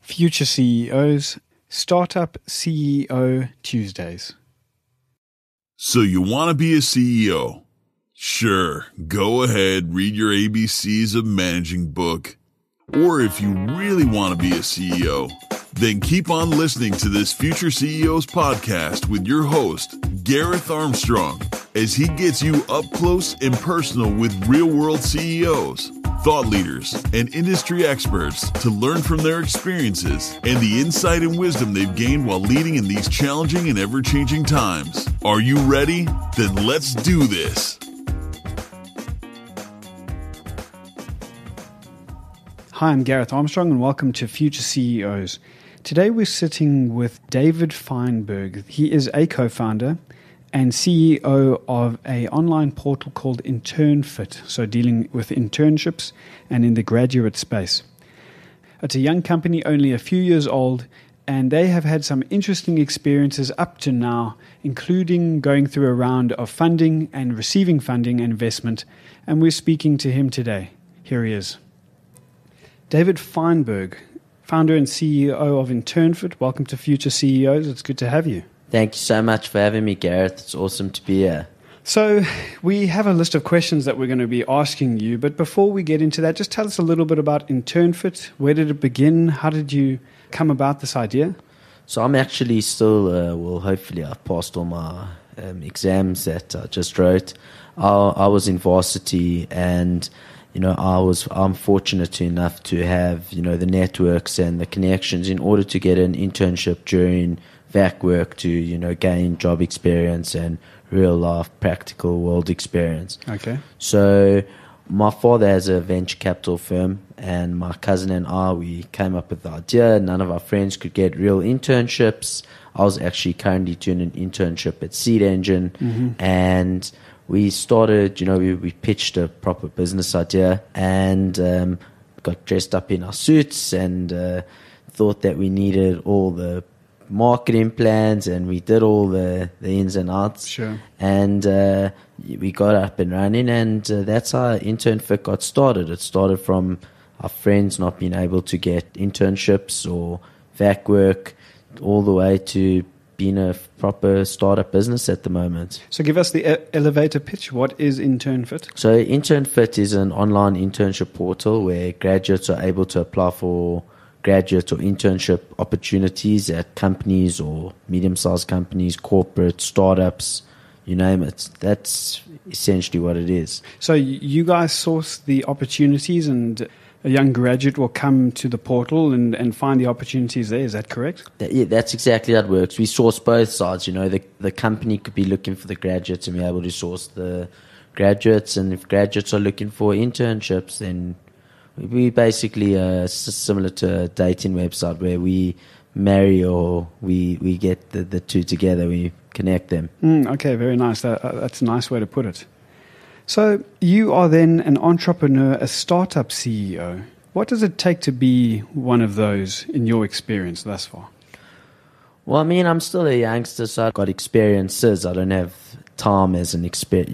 Future CEOs, Startup CEO Tuesdays. So you want to be a CEO? Sure, go ahead, read your ABCs of Managing book. Or if you really want to be a CEO, then keep on listening to this Future CEOs podcast with your host, Gareth Armstrong, as he gets you up close and personal with real-world CEOs, thought leaders, and industry experts to learn from their experiences and the insight and wisdom they've gained while leading in these challenging and ever-changing times. Are you ready? Then let's do this. Hi, I'm Gareth Armstrong and welcome to Future CEOs. Today we're sitting with David Feinberg. He is a co-founder and CEO of an online portal called InternFit, so dealing with internships and in the graduate space. It's a young company, only a few years old, and they have had some interesting experiences up to now, including going through a round of funding and receiving funding and investment, and we're speaking to him today. Here he is. David Feinberg, founder and CEO of InternFit. Welcome to Future CEOs. It's good to have you. Thank you so much for having me, Gareth. It's awesome to be here. So we have a list of questions that we're going to be asking you, but before we get into that, just tell us a little bit about InternFit. Where did it begin? How did you come about this idea? So I'm actually still, hopefully I've passed all my exams that I just wrote. I was in varsity and I'm fortunate enough to have, the networks and the connections in order to get an internship during VAC work to, gain job experience and real life practical world experience. Okay. So my father has a venture capital firm and my cousin and I, we came up with the idea. None of our friends could get real internships. I was actually currently doing an internship at Seed Engine and we started, we pitched a proper business idea and got dressed up in our suits and thought that we needed all the marketing plans and we did all the ins and outs. Sure. And we got up and running and that's how InternFit got started. It started from our friends not being able to get internships or VAC work all the way to being a proper startup business at the moment. So give us the elevator pitch. What is InternFit? So InternFit is an online internship portal where graduates are able to apply for graduate or internship opportunities at companies or medium-sized companies, corporate, startups, you name it. That's essentially what it is. So you guys source the opportunities and a young graduate will come to the portal and find the opportunities there. Is that correct? Yeah, that's exactly how it works. We source both sides. The company could be looking for the graduates and we're able to source the graduates. And if graduates are looking for internships, then we basically similar to a dating website where we marry or we get the two together. We connect them. Okay, very nice. That's a nice way to put it. So you are then an entrepreneur, a startup CEO. What does it take to be one of those in your experience thus far? Well, I'm still a youngster, so I've got experiences. I don't have time as an expert.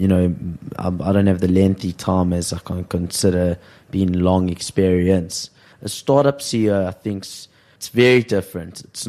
I don't have the lengthy time as I can consider being long experience. A startup CEO, I think, it's very different. It's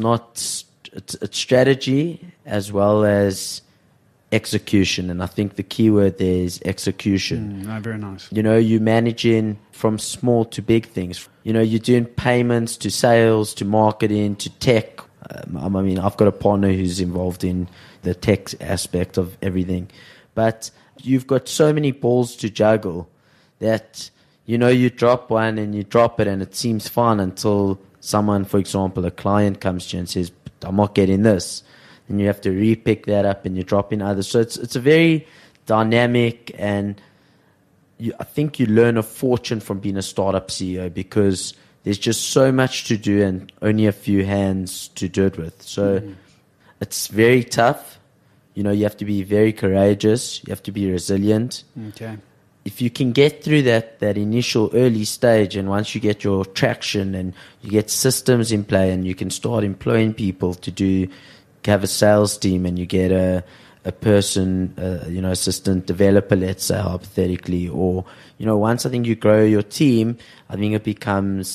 strategy as well as execution, and I think the key word there is execution. Very nice. You're managing from small to big things. You're doing payments to sales to marketing to tech. I've got a partner who's involved in the tech aspect of everything, but you've got so many balls to juggle that you drop one and you drop it and it seems fun until someone, for example, a client comes to you and says, I'm not getting this. And you have to re-pick that up and you drop in others. So it's a very dynamic and I think you learn a fortune from being a startup CEO because there's just so much to do and only a few hands to do it with. So it's very tough. You have to be very courageous. You have to be resilient. Okay. If you can get through that initial early stage and once you get your traction and you get systems in play and you can start employing people to have a sales team and you get a person, assistant developer, let's say hypothetically, or, once I think you grow your team, I think it becomes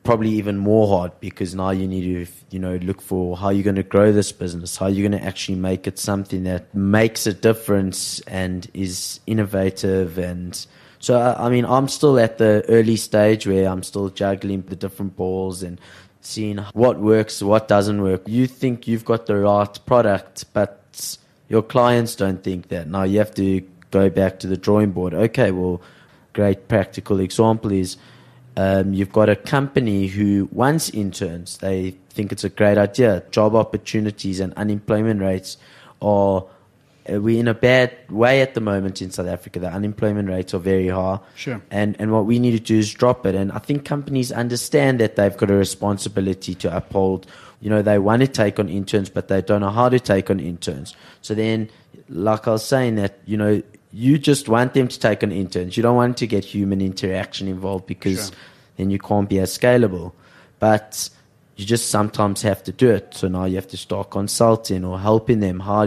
probably even more hard, because now you need to, look for how you're going to grow this business, how you're going to actually make it something that makes a difference and is innovative. And so, I'm still at the early stage where I'm still juggling the different balls and seeing what works, what doesn't work. You think you've got the right product, but your clients don't think that. Now you have to go back to the drawing board. Okay, well, great practical example is, you've got a company who wants interns. They think it's a great idea. Job opportunities and unemployment rates we're in a bad way at the moment in South Africa. The unemployment rates are very high. Sure. And what we need to do is drop it. And I think companies understand that they've got a responsibility to uphold. They want to take on interns, but they don't know how to take on interns. So then, like I was saying, that, you just want them to take on interns. You don't want to get human interaction involved, because then you can't be as scalable. But you just sometimes have to do it. So now you have to start consulting or helping them how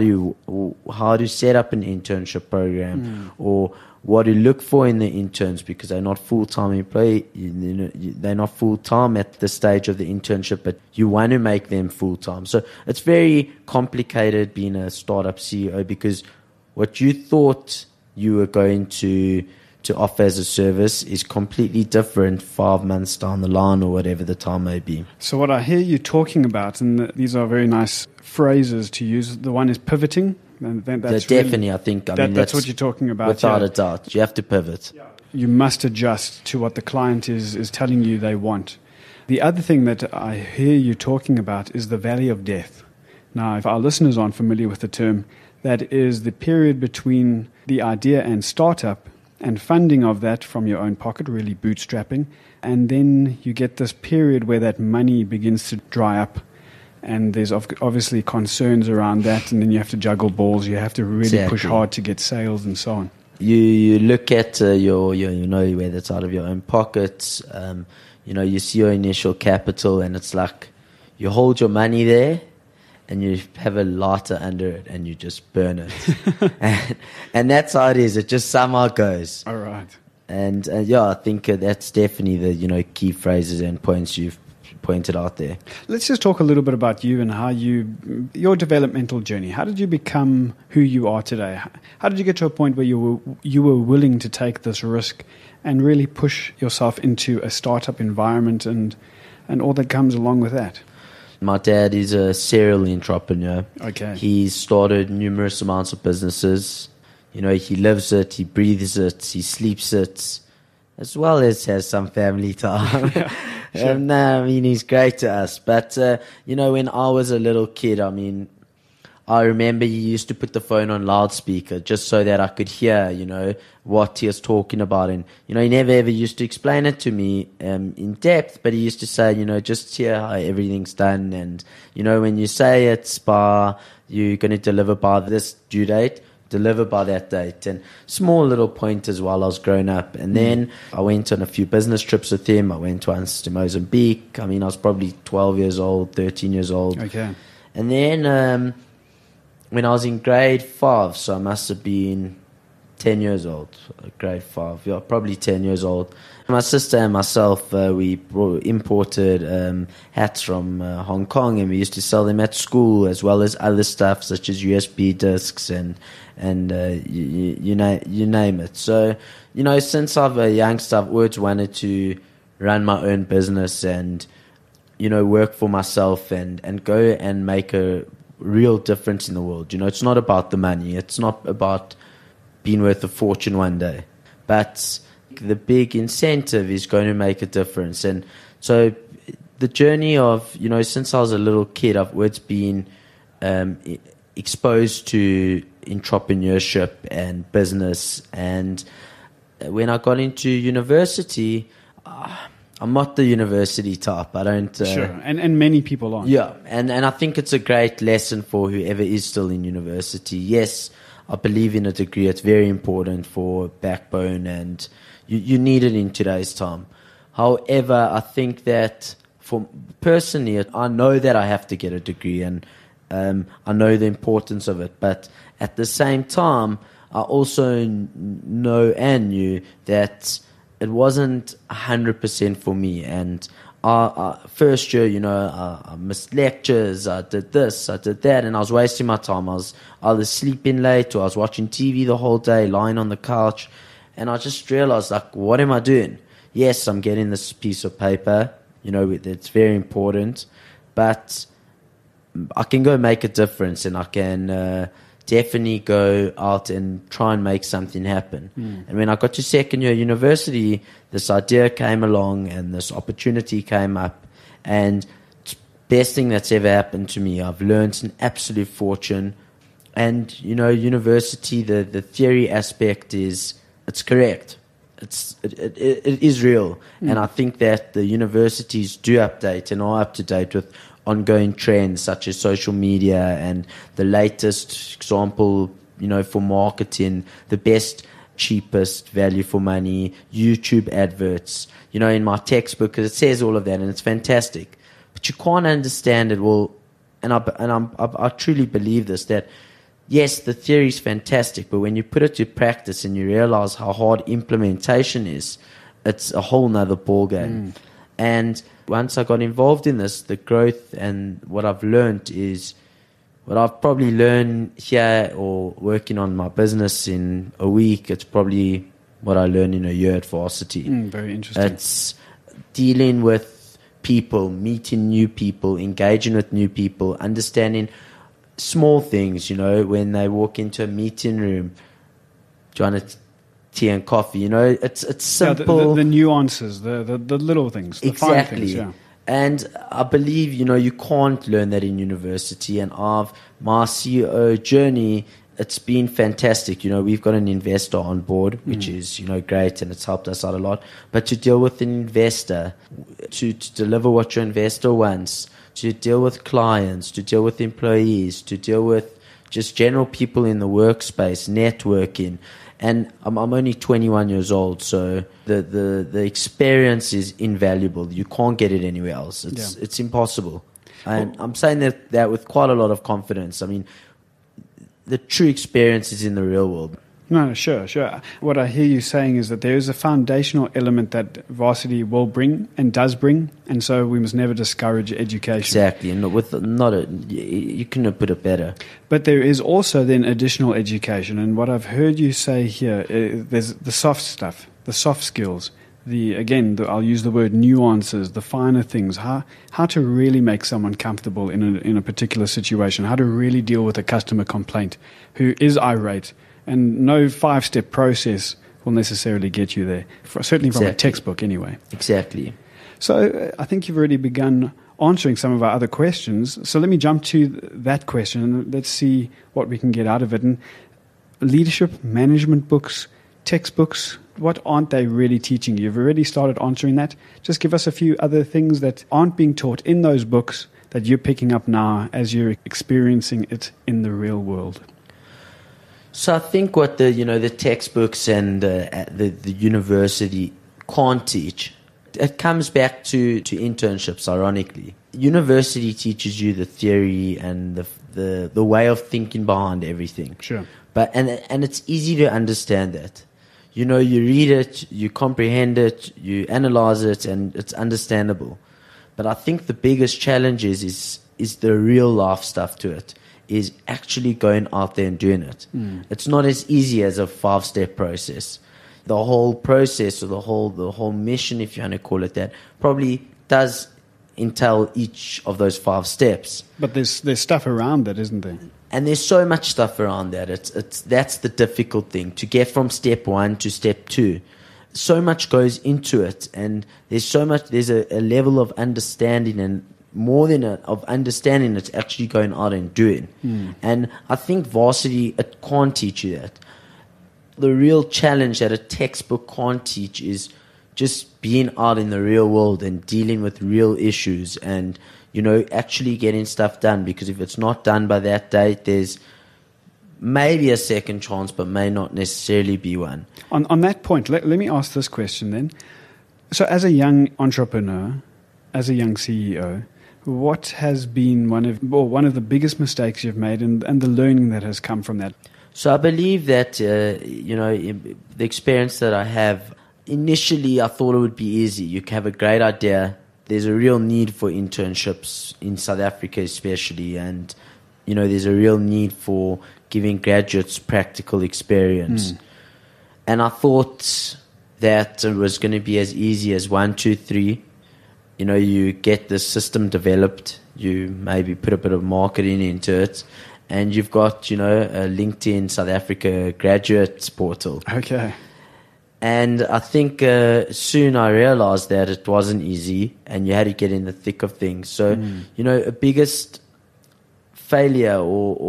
to set up an internship program, or what to look for in the interns, because they're not full-time employee. They're not full-time at the stage of the internship, but you want to make them full-time. So it's very complicated being a startup CEO, because what you thought you were going to offer as a service is completely different 5 months down the line, or whatever the time may be. So what I hear you talking about, and these are very nice phrases to use, the one is pivoting. And that's definitely, I think, that's what you're talking about. Without a doubt, you have to pivot. You must adjust to what the client is telling you they want. The other thing that I hear you talking about is the valley of death. Now, if our listeners aren't familiar with the term, that is the period between the idea and startup, and funding of that from your own pocket, really bootstrapping. And then you get this period where that money begins to dry up. And there's obviously concerns around that. And then you have to juggle balls. You have to really push hard to get sales and so on. You look at your whether it's out of your own pockets. You see your initial capital, and it's like you hold your money there, and you have a lighter under it, and you just burn it. and that's how it is. It just somehow goes. All right. And I think that's definitely the key phrases and points you've pointed out there. Let's just talk a little bit about you and how your developmental journey. How did you become who you are today? How did you get to a point where you were willing to take this risk and really push yourself into a startup environment and all that comes along with that? My dad is a serial entrepreneur. Okay. He's started numerous amounts of businesses. He lives it, he breathes it, he sleeps it, as well as has some family time. Yeah, sure. He's great to us. But, when I was a little kid, I remember he used to put the phone on loudspeaker just so that I could hear, what he was talking about. And, he never ever used to explain it to me in depth, but he used to say, just hear how everything's done. And, when you say you're going to deliver by this due date, deliver by that date. And small little pointers while I was growing up. And then I went on a few business trips with him. I went once to Mozambique. I was probably 12 years old, 13 years old. Okay. And then when I was in grade 5, so I must have been 10 years old, grade 5, probably 10 years old. My sister and myself, we imported hats from Hong Kong, and we used to sell them at school, as well as other stuff such as USB discs and you name it. So, since I've a youngster, I've always wanted to run my own business and, work for myself and go and make a real difference in the world. It's not about the money. It's not about being worth a fortune one day. But the big incentive is going to make a difference. And so the journey of, since I was a little kid, I've always been exposed to entrepreneurship and business. And when I got into university, I'm not the university type. I don't... Sure, and many people aren't. Yeah, and I think it's a great lesson for whoever is still in university. Yes, I believe in a degree. It's very important for backbone, and you need it in today's time. However, I think that personally, I know that I have to get a degree, and I know the importance of it. But at the same time, I also know and knew that it wasn't 100% for me, and First year, I missed lectures, I did this, I did that, and I was wasting my time. I was either sleeping late or I was watching TV the whole day, lying on the couch, and I just realized, like, what am I doing? Yes, I'm getting this piece of paper, it's very important, but I can go make a difference, and I can definitely go out and try and make something happen. And when I got to second year university, this idea came along and this opportunity came up, and it's the best thing that's ever happened to me. I've learned an absolute fortune, and university, the theory aspect it's correct. It is real, and I think that the universities do update and are up to date with ongoing trends such as social media and the latest example, for marketing, the best, cheapest value for money, YouTube adverts, in my textbook, because it says all of that and it's fantastic. But you can't understand it well, and I truly believe this, that yes, the theory is fantastic, but when you put it to practice and you realize how hard implementation is, it's a whole nother ballgame. And once I got involved in this, the growth and what I've learned is what I've probably learned here or working on my business in a week. It's probably what I learned in a year at Varsity. Very interesting. It's dealing with people, meeting new people, engaging with new people, understanding small things, when they walk into a meeting room, trying to tea and coffee, it's simple. The nuances, the little things, the fine things, yeah. And I believe, you can't learn that in university. And my CEO journey, it's been fantastic. We've got an investor on board, which is, great, and it's helped us out a lot. But to deal with an investor, to deliver what your investor wants, to deal with clients, to deal with employees, to deal with just general people in the workspace, networking. And I'm only 21 years old, so the experience is invaluable. You can't get it anywhere else. It's impossible. And I'm saying that with quite a lot of confidence. I mean, the true experience is in the real world. No, sure. What I hear you saying is that there is a foundational element that Varsity will bring and does bring, and so we must never discourage education. Exactly, and you couldn't have put it better. But there is also then additional education, and what I've heard you say here, there's the soft stuff, the soft skills, I'll use the word nuances, the finer things, how to really make someone comfortable in a particular situation, how to really deal with a customer complaint who is irate. And no 5-step process will necessarily get you there, certainly from a textbook anyway. Exactly. So I think you've already begun answering some of our other questions. So let me jump to that question and let's see what we can get out of it. And leadership, management books, textbooks, what aren't they really teaching you? You've already started answering that. Just give us a few other things that aren't being taught in those books that you're picking up now as you're experiencing it in the real world. So I think what the textbooks and the university can't teach, it comes back to internships, ironically. University teaches you the theory and the way of thinking behind everything. Sure. But and it's easy to understand that. You read it, you comprehend it, you analyze it, and it's understandable. But I think the biggest challenge is the real life stuff to it. Is actually going out there and doing it. It's not as easy as a 5-step process. The whole process or the whole mission, if you want to call it that, probably does entail each of those 5 steps. But there's stuff around that, isn't there? And there's so much stuff around that. That's the difficult thing, to get from step 1 to step 2. So much goes into it, and there's a level of understanding and more than of understanding, it's actually going out and doing. And I think Varsity, it can't teach you that. The real challenge that a textbook can't teach is just being out in the real world and dealing with real issues and, actually getting stuff done. Because if it's not done by that date, there's maybe a second chance, but may not necessarily be one. On that point, let me ask this question then. So as a young entrepreneur, as a young CEO, what has been one of the biggest mistakes you've made and the learning that has come from that? So I believe that, the experience that I have, initially I thought it would be easy. You have a great idea, there's a real need for internships in South Africa especially, and there's a real need for giving graduates practical experience. And I thought that it was going to be as easy as 1, 2, 3. You get the system developed, you maybe put a bit of marketing into it, and you've got, a LinkedIn South Africa graduate portal. Okay. And I think soon I realized that it wasn't easy and you had to get in the thick of things. So, a biggest failure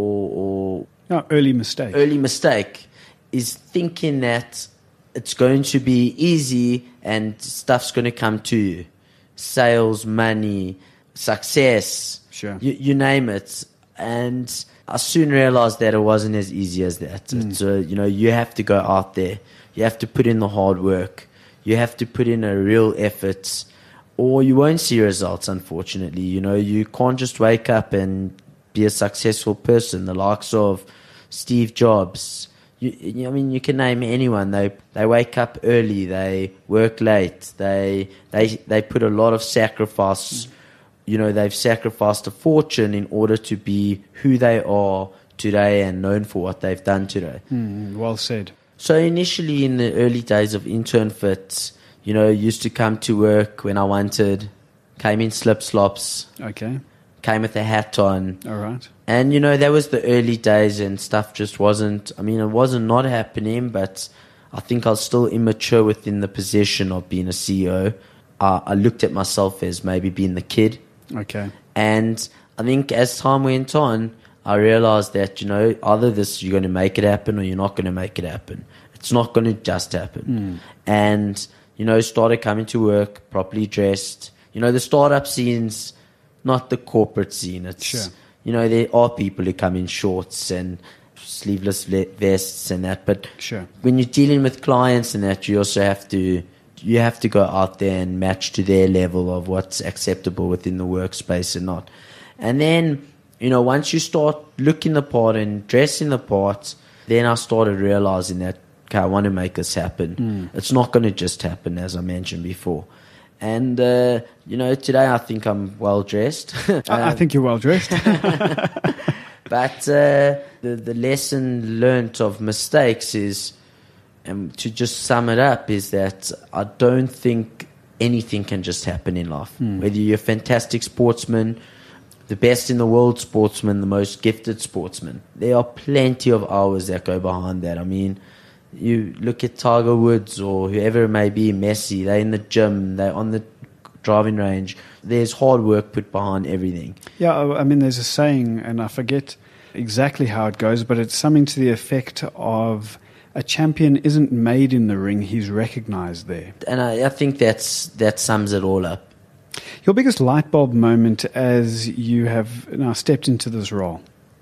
or early mistake is thinking that it's going to be easy and stuff's going to come to you. Sales, money, success, sure. You name it. And I soon realized that it wasn't as easy as that. So, you have to go out there. You have to put in the hard work. You have to put in a real effort, or you won't see results, unfortunately. You can't just wake up and be a successful person. The likes of Steve Jobs, you can name anyone. They wake up early, they work late, they put a lot of sacrifice. They've sacrificed a fortune in order to be who they are today and known for what they've done today. Well said. So initially in the early days of InternFit, used to come to work when I wanted, came in slip-slops. Okay. Came with a hat on. All right. And, that was the early days and stuff just wasn't, it wasn't not happening, but I think I was still immature within the position of being a CEO. I looked at myself as maybe being the kid. Okay. And I think as time went on, I realized that, either you're going to make it happen or you're not going to make it happen. It's not going to just happen. And, started coming to work, properly dressed. The startup scene's not the corporate scene. It's, sure. There are people who come in shorts and sleeveless vests and that. But sure. When you're dealing with clients and that, you also have to go out there and match to their level of what's acceptable within the workspace and not. And then, once you start looking the part and dressing the part, then I started realizing that, okay, I want to make this happen. It's not going to just happen, as I mentioned before. And, today I think I'm well-dressed. I think you're well-dressed. But the lesson learnt of mistakes is, to just sum it up, is that I don't think anything can just happen in life. Whether you're a fantastic sportsman, the best in the world sportsman, the most gifted sportsman, there are plenty of hours that go behind that. You look at Tiger Woods or whoever it may be, Messi, they're in the gym, they're on the driving range. There's hard work put behind everything. Yeah, there's a saying, and I forget exactly how it goes, but it's something to the effect of a champion isn't made in the ring, he's recognized there. And I think that sums it all up. Your biggest light bulb moment as you have now stepped into this role?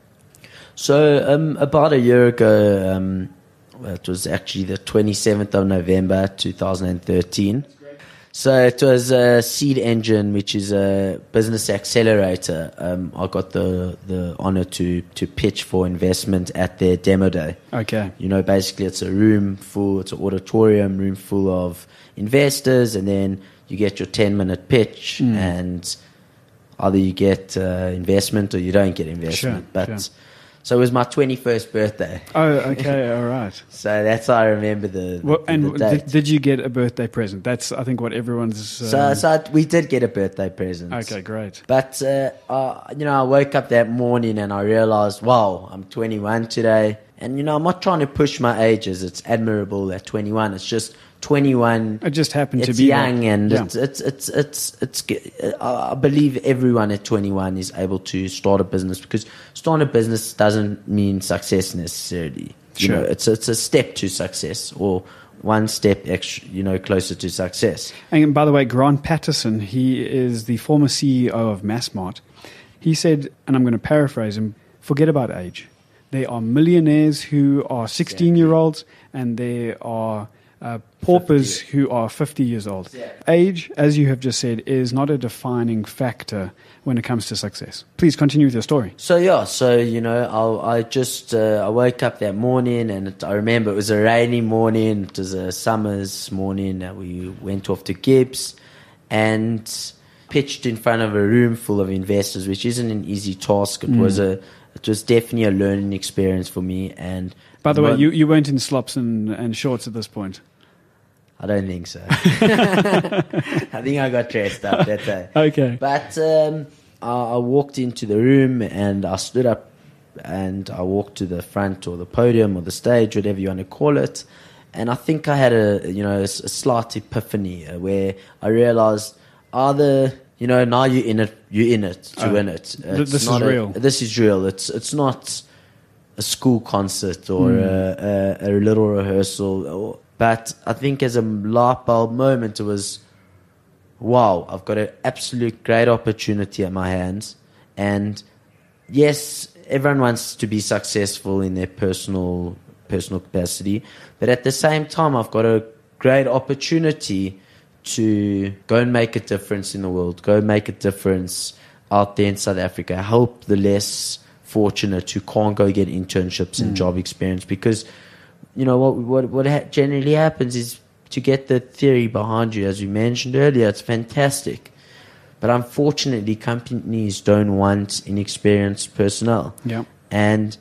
So about a year ago, it was actually the 27th of November 2013. So it was a Seed Engine, which is a business accelerator. I got the honor to pitch for investment at their demo day. Okay. Basically it's an auditorium room full of investors, and then you get your 10-minute pitch, and either you get investment or you don't get investment. Sure. So it was my 21st birthday. Oh, okay, all right. So that's how I remember the date. Did you get a birthday present? That's, I think, what everyone's... So we did get a birthday present. Okay, great. But, I woke up that morning and I realized, wow, I'm 21 today. And, I'm not trying to push my ages. It's admirable at 21. It's just 21. It just happened to be young, and yeah. it's. I believe everyone at 21 is able to start a business, because starting a business doesn't mean success necessarily. Sure. It's a step to success, or one step extra, closer to success. And by the way, Grant Patterson, he is the former CEO of Massmart. He said, and I'm going to paraphrase him, forget about age. There are millionaires who are 16-year-olds, and there are paupers who are 50 years old. Exactly. Age, as you have just said, is not a defining factor when it comes to success. Please continue with your story. I woke up that morning, and I remember it was a rainy morning. It was a summer's morning. We went off to Gibbs, and pitched in front of a room full of investors, which isn't an easy task. It was definitely a learning experience for me. And by the way, you weren't in slops and shorts at this point. I don't think so. I think I got dressed up that day. Okay. But I walked into the room and I stood up and I walked to the front or the podium or the stage, whatever you want to call it. And I think I had a slight epiphany where I realized now you're in it to win it. This is real. This is real. It's not a school concert or a little rehearsal. But I think as a light bulb moment, it was, wow, I've got an absolute great opportunity at my hands. And yes, everyone wants to be successful in their personal capacity. But at the same time, I've got a great opportunity to go and make a difference in the world, go and make a difference out there in South Africa, help the less fortunate who can't go get internships and job experience. Because what generally happens is, to get the theory behind you, as you mentioned earlier, it's fantastic. But unfortunately, companies don't want inexperienced personnel. Yeah. And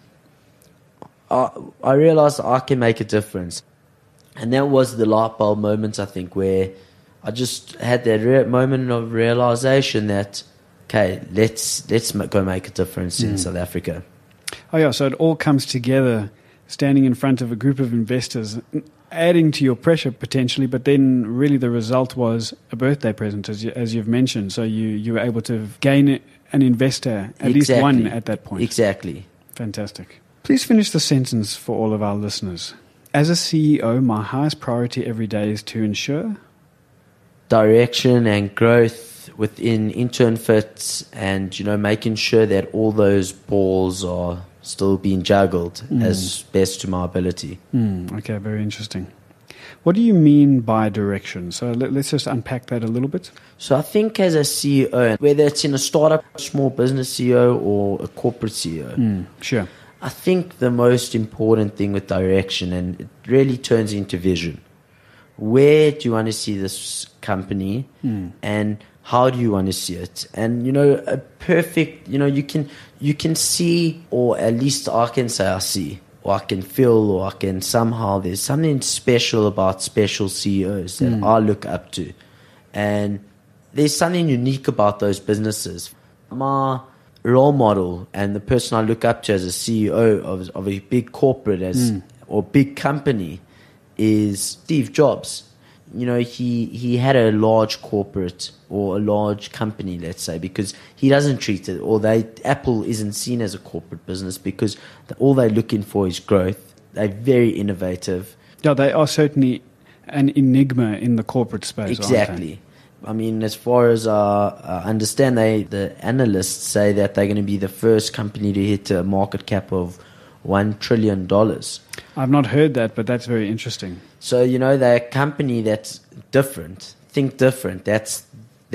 I realized I can make a difference. And that was the light bulb moment, I think, where I just had that moment of realization that, okay, let's go make a difference in South Africa. Oh, yeah, so it all comes together, standing in front of a group of investors, adding to your pressure potentially, but then really the result was a birthday present, as you've mentioned. So you were able to gain an investor, at least one at that point. Exactly. Fantastic. Please finish the sentence for all of our listeners. As a CEO, my highest priority every day is to ensure direction and growth within InternFit, and making sure that all those balls are still being juggled as best to my ability. Okay, very interesting. What do you mean by direction? So let's just unpack that a little bit. So I think as a CEO, whether it's in a startup, small business CEO, or a corporate CEO, Sure. I think the most important thing with direction, and it really turns into vision. Where do you want to see this company, and how do you want to see it? And a perfect, you can see, or at least I can say I see, or I can feel, or I can somehow, there's something special about special CEOs that I look up to. And there's something unique about those businesses. My role model and the person I look up to as a CEO of a big corporate or big company is Steve Jobs. He had a large corporate or a large company, let's say, because he doesn't treat it, Apple isn't seen as a corporate business because all they're looking for is growth. They're very innovative. Yeah, they are certainly an enigma in the corporate space. Exactly. I mean, as far as I understand, the analysts say that they're going to be the first company to hit a market cap of $1 trillion. I've not heard that, but that's very interesting. So, they're a company that's different. Think different. That's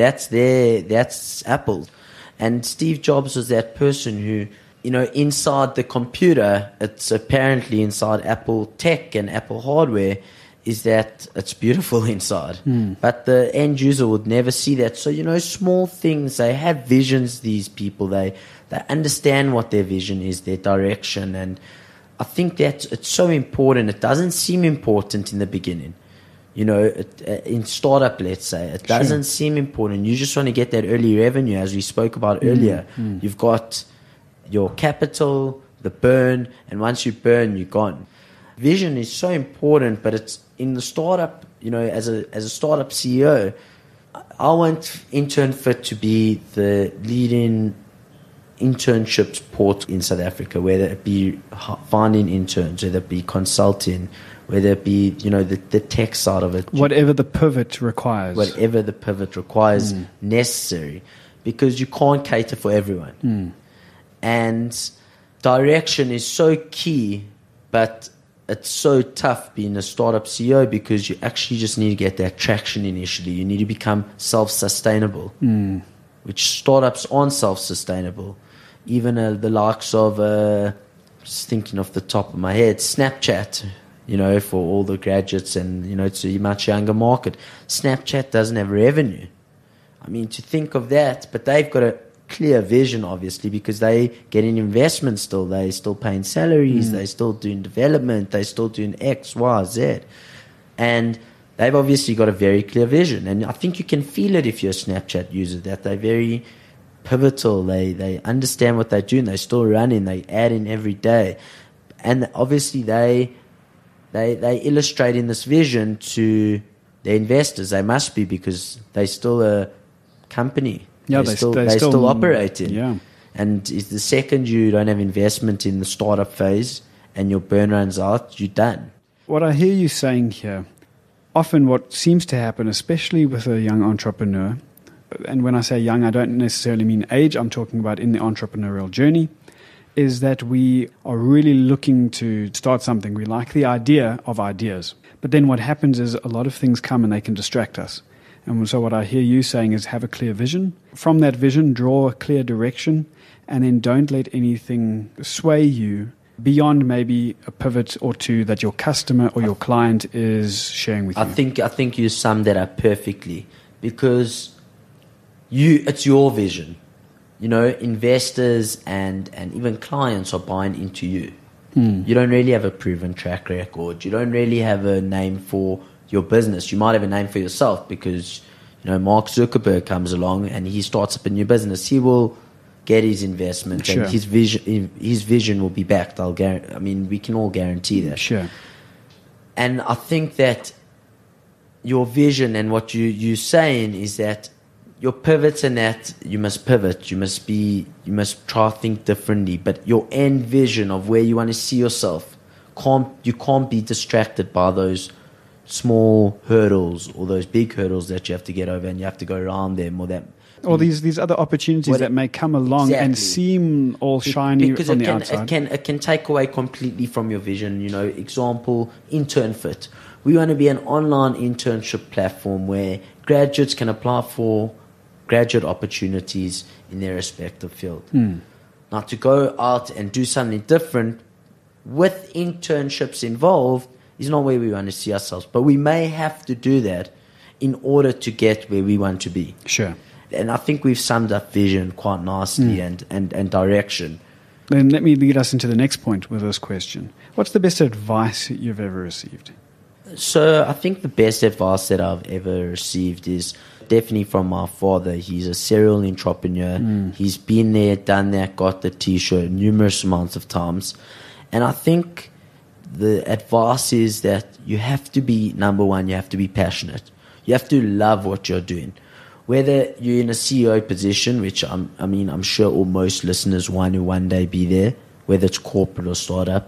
Apple. And Steve Jobs was that person who, inside the computer, it's apparently inside Apple tech and Apple hardware, is that it's beautiful inside. But the end user would never see that. So, small things, they have visions, these people. They understand what their vision is, their direction. And I think that it's so important. It doesn't seem important in the beginning. In startup, let's say, it doesn't seem important. You just want to get that early revenue, as we spoke about earlier. You've got your capital, the burn, and once you burn, you're gone. Vision is so important, but it's in the startup, as a startup CEO, I want InternFit to be the leading internships port in South Africa, whether it be finding interns, whether it be consulting, whether it be, the tech side of it. Whatever the pivot requires. Whatever the pivot requires, necessary, because you can't cater for everyone. And direction is so key, but it's so tough being a startup CEO because you actually just need to get that traction initially. You need to become self-sustainable, which startups aren't self-sustainable. Even the likes of, just thinking off the top of my head, Snapchat, for all the graduates and, it's a much younger market. Snapchat doesn't have revenue. I mean, to think of that, but they've got a clear vision, obviously, because they getting investment still. They still paying salaries. They still doing development. They still doing X, Y, Z. And they've obviously got a very clear vision. And I think you can feel it if you're a Snapchat user, that they're very pivotal. They understand what they're doing. They're still running. They add in every day. And obviously they illustrate in this vision to their investors. They must be, because they're still a company. Yeah, they're still operating. Yeah. And if the second you don't have investment in the startup phase and your burn runs out, you're done. What I hear you saying here, often what seems to happen, especially with a young entrepreneur, and when I say young, I don't necessarily mean age, I'm talking about in the entrepreneurial journey, is that we are really looking to start something. We like the idea of ideas. But then what happens is a lot of things come and they can distract us. And so what I hear you saying is have a clear vision. From that vision, draw a clear direction, and then don't let anything sway you beyond maybe a pivot or two that your customer or your client is sharing with you. I think you summed that up perfectly, because it's your vision. You know, investors and even clients are buying into you. You don't really have a proven track record. You don't really have a name for your business. You might have a name for yourself, because, you know, Mark Zuckerberg comes along and he starts up a new business. He will get his investment, Sure. and his vision will be backed. We can all guarantee that. Sure. And I think that your vision and what you're saying is that your pivots and that you must pivot. You must try to think differently. But your end vision of where you want to see yourself, you can't be distracted by those small hurdles or those big hurdles that you have to get over, and you have to go around them, or these other opportunities that may come along and seem all shiny because from the outside. It can take away completely from your vision. You know, example, InternFit. We want to be an online internship platform where graduates can apply for graduate opportunities in their respective field. Now, to go out and do something different with internships involved is not where we want to see ourselves. But we may have to do that in order to get where we want to be. Sure. And I think we've summed up vision quite nicely and direction. Then let me lead us into the next point with this question. What's the best advice you've ever received? So I think the best advice that I've ever received is definitely from my father. He's a serial entrepreneur. He's been there, done that, got the T-shirt numerous amounts of times. And I think the advice is that you have to be, number one, you have to be passionate. You have to love what you're doing. Whether you're in a CEO position, which I'm sure all most listeners want to one day be there, whether it's corporate or startup,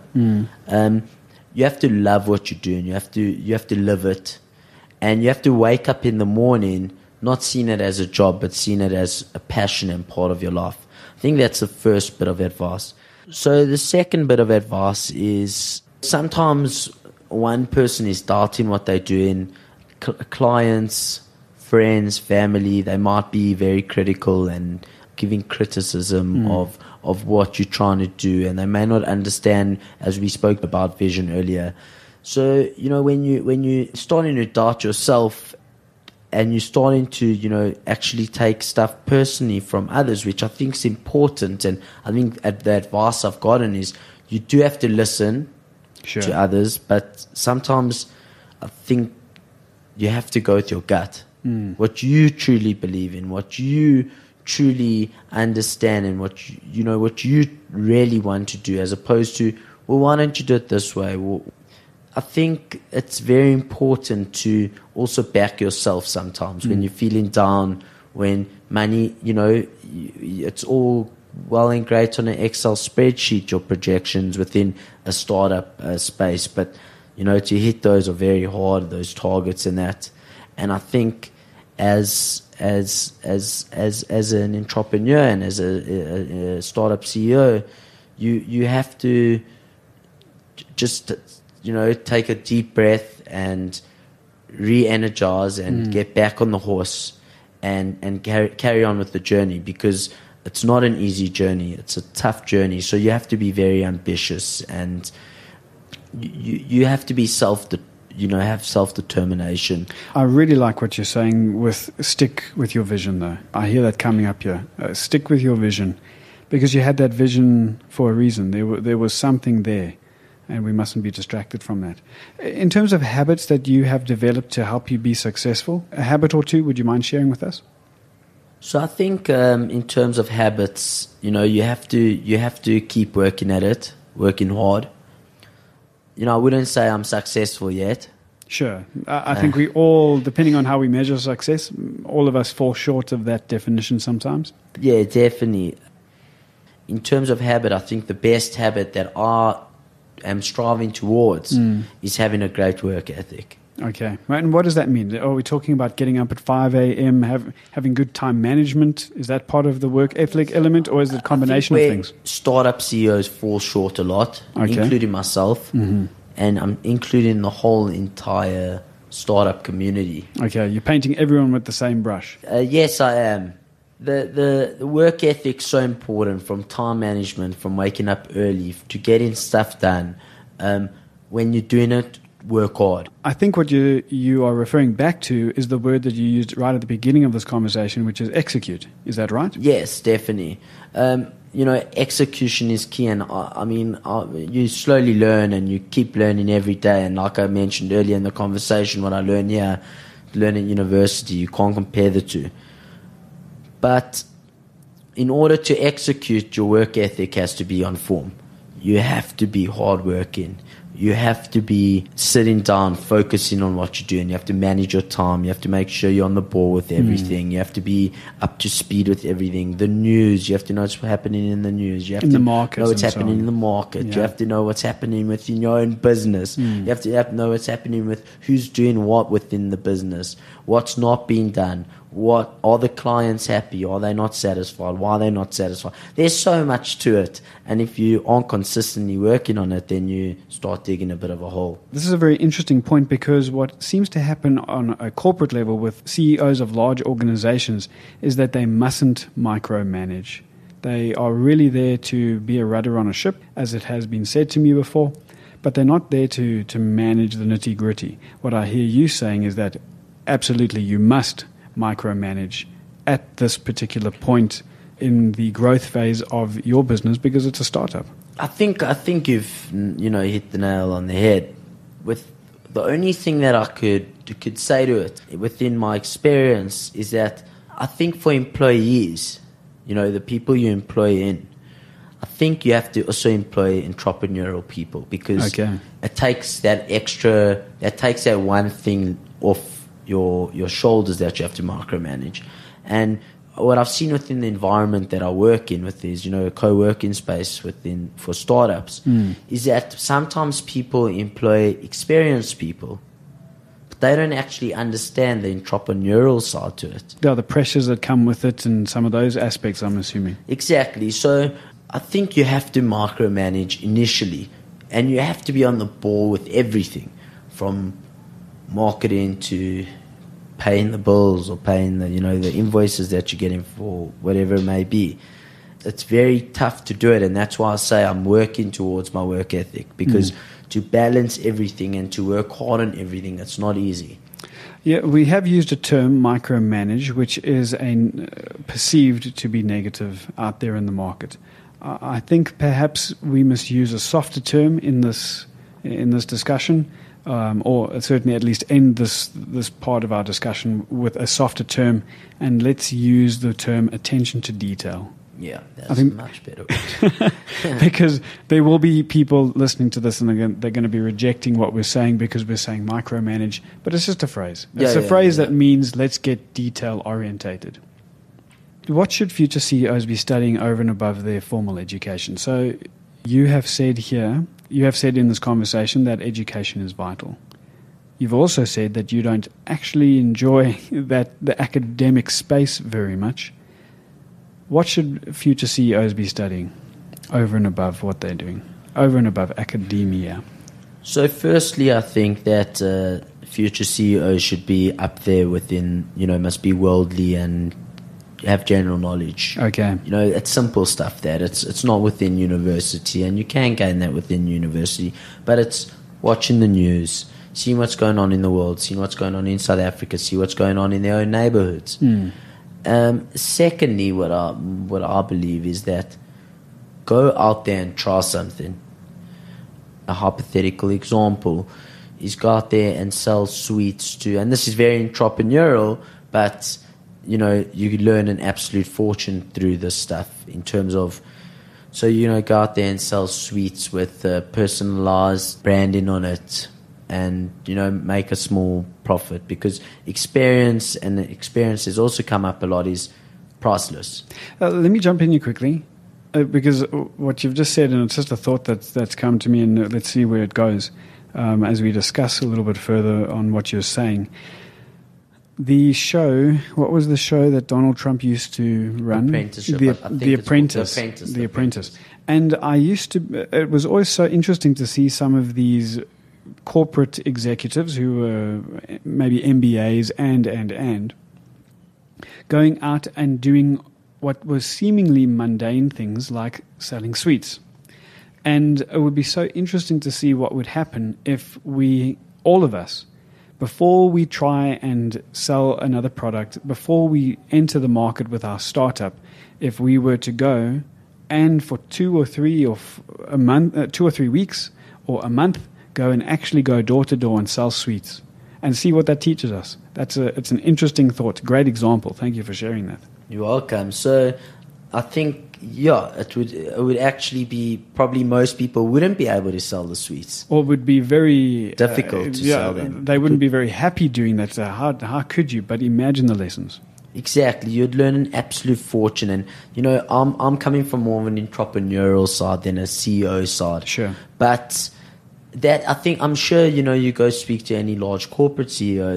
you have to love what you're doing. You have to live it, and you have to wake up in the morning not seeing it as a job, but seeing it as a passion and part of your life. I think that's the first bit of advice. So the second bit of advice is sometimes one person is doubting what they're doing. Clients, friends, family, they might be very critical and giving criticism of what you're trying to do, and they may not understand, as we spoke about vision earlier. So, you know, when you're starting to doubt yourself and you're starting to, you know, actually take stuff personally from others, which I think is important, and I think the advice I've gotten is you do have to listen to others, but sometimes I think you have to go with your gut. What you truly believe in, what you truly understand, and what you really want to do, as opposed to, well, why don't you do it this way? Well, I think it's very important to also back yourself sometimes when you're feeling down, when money, you know, it's all well and great on an Excel spreadsheet, your projections within a startup space, but, you know, to hit those are very hard, those targets and that. And I think as an entrepreneur and as a startup CEO, you have to just, you know, take a deep breath and re-energize and get back on the horse and carry on with the journey, because it's not an easy journey. It's a tough journey. So you have to be very ambitious, and you have to be have self-determination. I really like what you're saying with stick with your vision, though. I hear that coming up here. Stick with your vision, because you had that vision for a reason. There was something there, and we mustn't be distracted from that. In terms of habits that you have developed to help you be successful, a habit or two, would you mind sharing with us? So I think in terms of habits, you have to keep working at it, working hard. I wouldn't say I'm successful yet. Sure. I think we all, depending on how we measure success, all of us fall short of that definition sometimes. Yeah, definitely. In terms of habit, I think the best habit that I am striving towards is having a great work ethic. Okay. And what does that mean? Are we talking about getting up at 5 a.m., having good time management? Is that part of the work ethic element, or is it a combination of things? Startup CEOs fall short a lot, including myself, and I'm including the whole entire startup community. Okay. You're painting everyone with the same brush. Yes, I am. The work ethic's so important, from time management, from waking up early, to getting stuff done. When you're doing it, work hard. I think what you are referring back to is the word that you used right at the beginning of this conversation, which is execute. Is that right? Yes, definitely. Execution is key, and you slowly learn and you keep learning every day. And like I mentioned earlier in the conversation, what I learn here, learn at university, you can't compare the two. But in order to execute, your work ethic has to be on form. You have to be hardworking. You have to be sitting down, focusing on what you're doing. You have to manage your time. You have to make sure you're on the ball with everything. You have to be up to speed with everything. The news, you have to know what's happening in the news. You have to know what's happening in the market. Yeah. You have to know what's happening within your own business. You have to know what's happening with who's doing what within the business, what's not being done. What are the clients happy? Are they not satisfied? Why are they not satisfied? There's so much to it. And if you aren't consistently working on it, then you start digging a bit of a hole. This is a very interesting point, because what seems to happen on a corporate level with CEOs of large organizations is that they mustn't micromanage. They are really there to be a rudder on a ship, as it has been said to me before, but they're not there to manage the nitty-gritty. What I hear you saying is that absolutely you must micromanage at this particular point in the growth phase of your business, because it's a startup. I think you've hit the nail on the head. With the only thing that I could say to it, within my experience, is that I think for employees, the people you employ in, I think you have to also employ entrepreneurial people, because it takes that one thing off your shoulders that you have to micromanage. And what I've seen within the environment that I work in with is, a co-working space for startups, is that sometimes people employ experienced people, but they don't actually understand the entrepreneurial side to it. Yeah, the pressures that come with it and some of those aspects, I'm assuming. Exactly. So I think you have to micromanage initially, and you have to be on the ball with everything, from marketing to paying the bills or paying the invoices that you're getting for whatever it may be. It's very tough to do it, and that's why I say I'm working towards my work ethic, because to balance everything and to work hard on everything, it's not easy. Yeah, we have used a term, micromanage, which is perceived to be negative out there in the market. I think perhaps we must use a softer term in this discussion. Or certainly at least end this part of our discussion with a softer term, and let's use the term attention to detail. Yeah, that's much better. Because there will be people listening to this, and they're going to be rejecting what we're saying because we're saying micromanage, but it's just a phrase. It's a phrase that means let's get detail orientated. What should future CEOs be studying over and above their formal education? So you have said in this conversation that education is vital. You've also said that you don't actually enjoy the academic space very much. What should future CEOs be studying over and above what they're doing, over and above academia? So firstly, I think that future CEOs should be up there within, must be worldly and have general knowledge. Okay. It's simple stuff that it's not within university, and you can gain that within university, but it's watching the news, seeing what's going on in the world, seeing what's going on in South Africa, see what's going on in their own neighborhoods. Secondly, what I believe is that go out there and try something. A hypothetical example is go out there and sell sweets to, and this is very entrepreneurial, but you know, you learn an absolute fortune through this stuff in terms of, so, you know, go out there and sell sweets with personalized branding on it and, you know, make a small profit, because experience, and the experience has also come up a lot, is priceless. Let me jump in here quickly, because what you've just said, and it's just a thought that's come to me, and let's see where it goes as we discuss a little bit further on what you're saying. The show, what was the show that Donald Trump used to run? Apprenticeship. The Apprentice. And I used to, it was always so interesting to see some of these corporate executives who were maybe MBAs and going out and doing what was seemingly mundane things like selling sweets. And it would be so interesting to see what would happen if we, all of us, before we try and sell another product, before we enter the market with our startup, if we were to go and for 2 or 3 weeks or a month, go and actually go door to door and sell sweets and see what that teaches us. It's an interesting thought. Great example. Thank you for sharing that. You're welcome. So I think, yeah, it would actually be, probably most people wouldn't be able to sell the sweets. Or would be very difficult to sell them. They wouldn't be very happy doing that. So how could you? But imagine the lessons. Exactly. You'd learn an absolute fortune. And, you know, I'm coming from more of an entrepreneurial side than a CEO side. Sure. But that, I think, I'm sure, you know, you go speak to any large corporate CEO,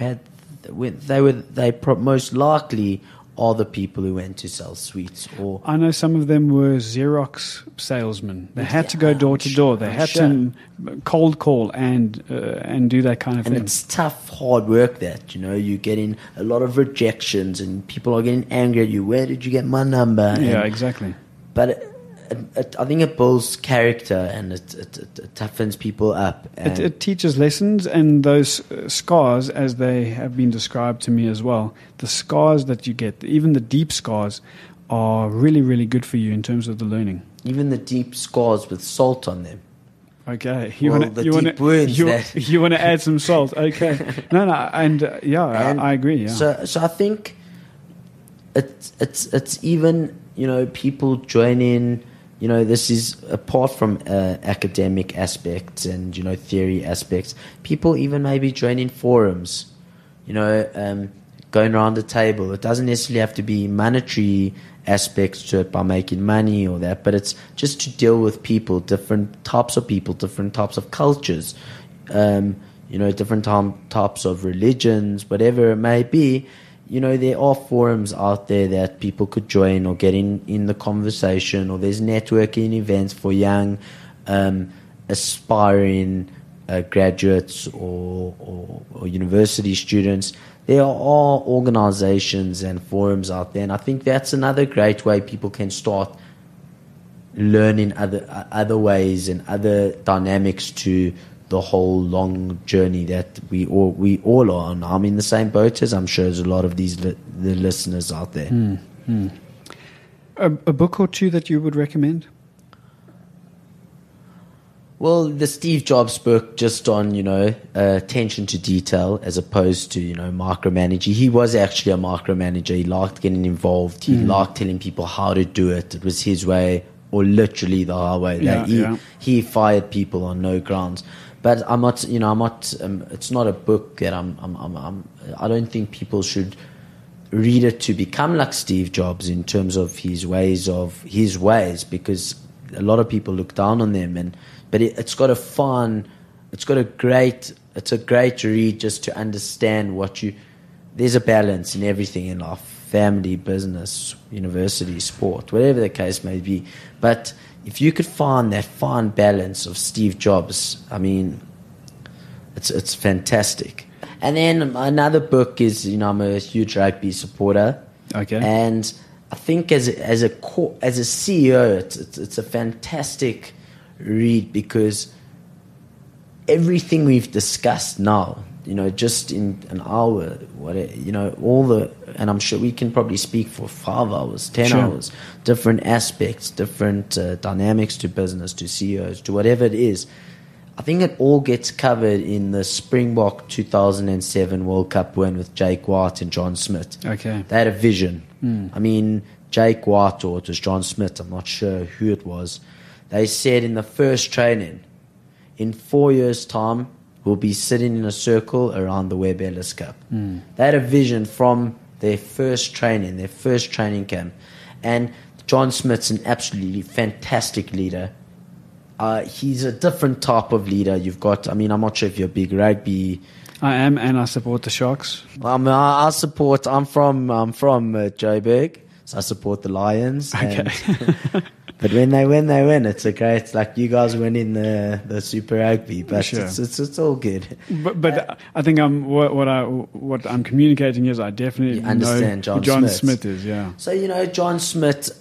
they most likely are the people who went to sell sweets. Or I know some of them were Xerox salesmen. They had to go door to door. They had to cold call and do that kind of thing. And it's tough, hard work that, you know, you're getting a lot of rejections and people are getting angry at you. Where did you get my number? Yeah, exactly. But I think it builds character and it toughens people up. It teaches lessons, and those scars, as they have been described to me as well, the scars that you get, even the deep scars, are really, really good for you in terms of the learning. Even the deep scars with salt on them. Okay, you want to add some salt? Okay, I agree. Yeah. So I think it's even, you know, people joining. You know, this is apart from academic aspects and, you know, theory aspects. People even maybe joining forums, you know, going around the table. It doesn't necessarily have to be monetary aspects to it by making money or that, but it's just to deal with people, different types of people, different types of cultures, you know, different types of religions, whatever it may be. You know, there are forums out there that people could join or get in the conversation, or there's networking events for young, aspiring graduates or university students. There are organizations and forums out there, and I think that's another great way people can start learning other ways and other dynamics to the whole long journey that we all are on. I'm in the same boat as I'm sure there's a lot of the listeners out there. A book or two that you would recommend? Well, the Steve Jobs book, just on, you know, attention to detail as opposed to, you know, micromanaging. He was actually a micromanager. He liked getting involved. He liked telling people how to do it. It was his way, or literally the highway. He fired people on no grounds. But I'm not, you know, it's not a book that I don't think people should read it to become like Steve Jobs in terms of his ways, because a lot of people look down on them. But it's a great read just to understand there's a balance in everything in life, family, business, university, sport, whatever the case may be. But if you could find that fine balance of Steve Jobs, I mean, it's fantastic. And then another book is, you know, I'm a huge rugby supporter. Okay. And I think as a CEO, it's a fantastic read, because everything we've discussed now, just in an hour, and I'm sure we can probably speak for 5 hours, 10 hours, different aspects, different dynamics to business, to CEOs, to whatever it is. I think it all gets covered in the Springbok 2007 World Cup win with Jake White and John Smith. Okay. They had a vision. I mean, Jake White, or it was John Smith, I'm not sure who it was. They said in the first training, in 4 years' time, we'll be sitting in a circle around the Webb Ellis Cup. They had a vision from their first training camp. And John Smith's an absolutely fantastic leader. He's a different type of leader. You've got, I'm not sure if you're a big rugby. I am, and I support the Sharks. I'm from Joburg, so I support the Lions. Okay. But when they win, they win. It's like you guys winning the Super Rugby, but Sure. it's all good. But I think what I'm communicating is I definitely understand know who John Smith is. Yeah. So John Smith,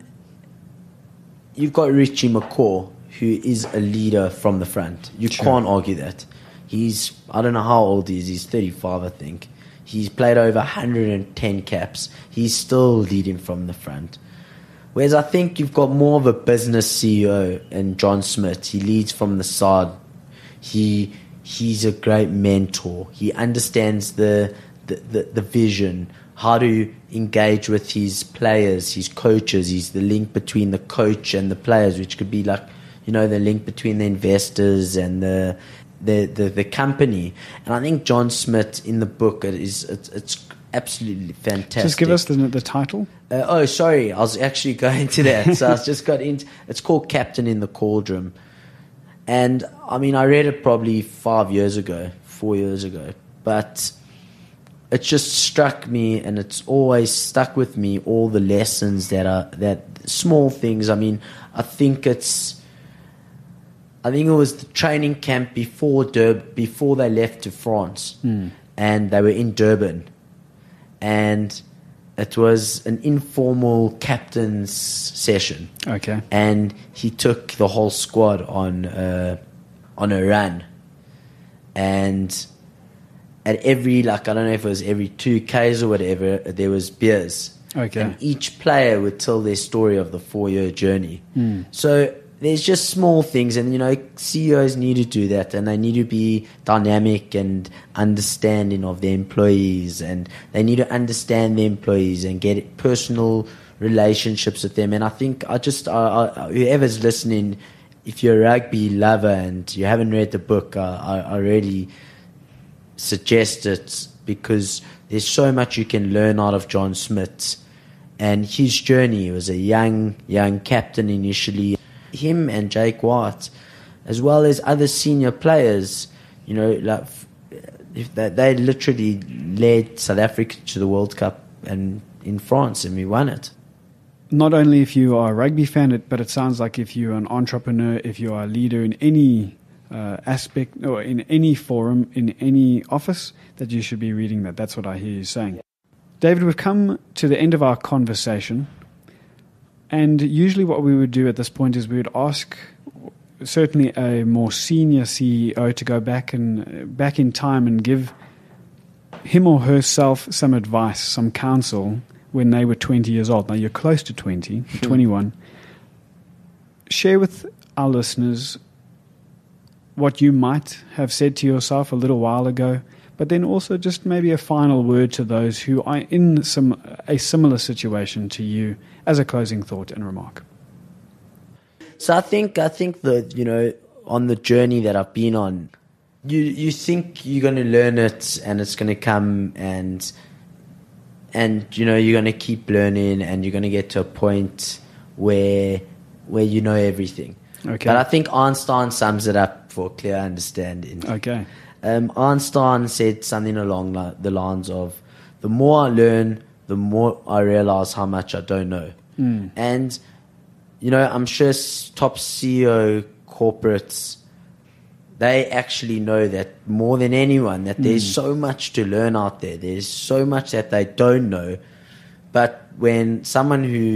you've got Richie McCaw, who is a leader from the front. You can't argue that. I don't know how old he is. He's 35, I think. He's played over 110 caps. He's still leading from the front. Whereas I think you've got more of a business CEO in John Smith. He leads from the side. He's a great mentor. He understands the vision, how to engage with his players, his coaches. He's the link between the coach and the players, which could be like, the link between the investors and the company. And I think John Smith in the book, it's absolutely fantastic. Just give us the title. Sorry, I was actually going to that. So I just got into. It's called Captain in the Cauldron, and I read it probably 4 years ago, but it just struck me, and it's always stuck with me. All the lessons that small things. I think it was the training camp before they left to France, and they were in Durban. And it was an informal captain's session. Okay. And he took the whole squad on a run. And at every, I don't know if it was every 2Ks or whatever, there was beers. Okay. And each player would tell their story of the 4-year journey. So there's just small things, and CEOs need to do that, and they need to be dynamic and understanding of their employees, and they need to understand their employees and get personal relationships with them. And I think whoever's listening, if you're a rugby lover and you haven't read the book, I really suggest it, because there's so much you can learn out of John Smith and his journey. He was a young captain initially. Him and Jake White, as well as other senior players, they literally led South Africa to the World Cup and in France, and we won it. Not only if you are a rugby fan, but it sounds like if you're an entrepreneur, if you are a leader in any aspect or in any forum, in any office, that you should be reading that. That's what I hear you saying. David, we've come to the end of our conversation. And usually what we would do at this point is we would ask certainly a more senior CEO to go back in time and give him or herself some advice, some counsel when they were 20 years old. Now you're close to 20, 21. Share with our listeners what you might have said to yourself a little while ago, but then also just maybe a final word to those who are in a similar situation to you, as a closing thought and remark. So I think that, on the journey that I've been on, you think you're going to learn it and it's going to come and you're going to keep learning and you're going to get to a point where you know everything. Okay. But I think Einstein sums it up for clear understanding. Okay. Einstein said something along the lines of, the more I learn, the more I realize how much I don't know. And, I'm sure top CEO corporates, they actually know that more than anyone, that there's so much to learn out there. There's so much that they don't know. But when someone who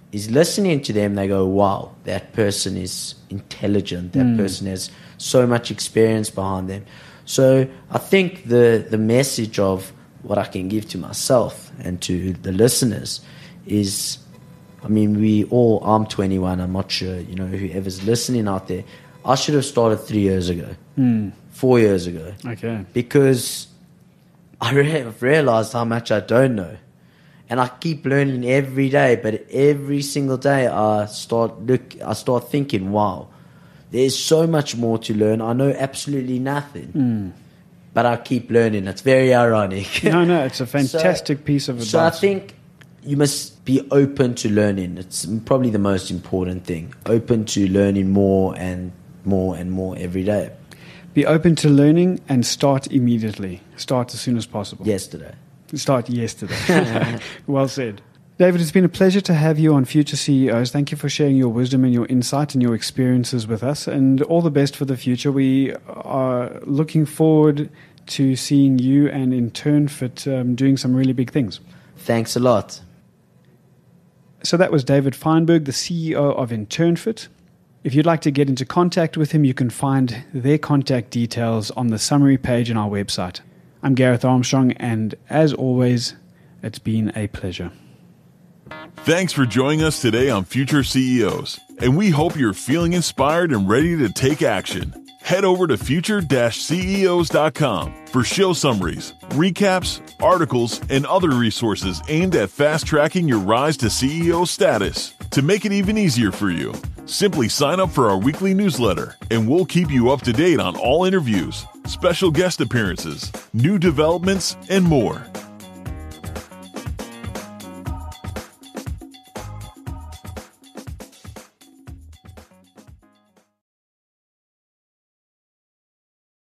is listening to them, they go, wow, that person is intelligent. That person has so much experience behind them. So I think the message of what I can give to myself and to the listeners is, I mean, I'm 21, I'm not sure, whoever's listening out there, I should have started 3 years ago, 4 years ago. Okay. Because I've realized how much I don't know. And I keep learning every day, but every single day I start thinking, wow, there's so much more to learn. I know absolutely nothing. But I keep learning. It's very ironic. No, it's a fantastic piece of advice. So I think you must be open to learning. It's probably the most important thing. Open to learning more and more and more every day. Be open to learning and start immediately. Start as soon as possible. Yesterday. Start yesterday. Well said. David, it's been a pleasure to have you on Future CEOs. Thank you for sharing your wisdom and your insight and your experiences with us, and all the best for the future. We are looking forward to seeing you and InternFit doing some really big things. Thanks a lot. So that was David Feinberg, the CEO of InternFit. If you'd like to get into contact with him, you can find their contact details on the summary page on our website. I'm Gareth Armstrong, and as always, it's been a pleasure. Thanks for joining us today on Future CEOs, and we hope you're feeling inspired and ready to take action. Head over to future-ceos.com for show summaries, recaps, articles, and other resources aimed at fast-tracking your rise to CEO status. To make it even easier for you, simply sign up for our weekly newsletter, and we'll keep you up to date on all interviews, special guest appearances, new developments, and more.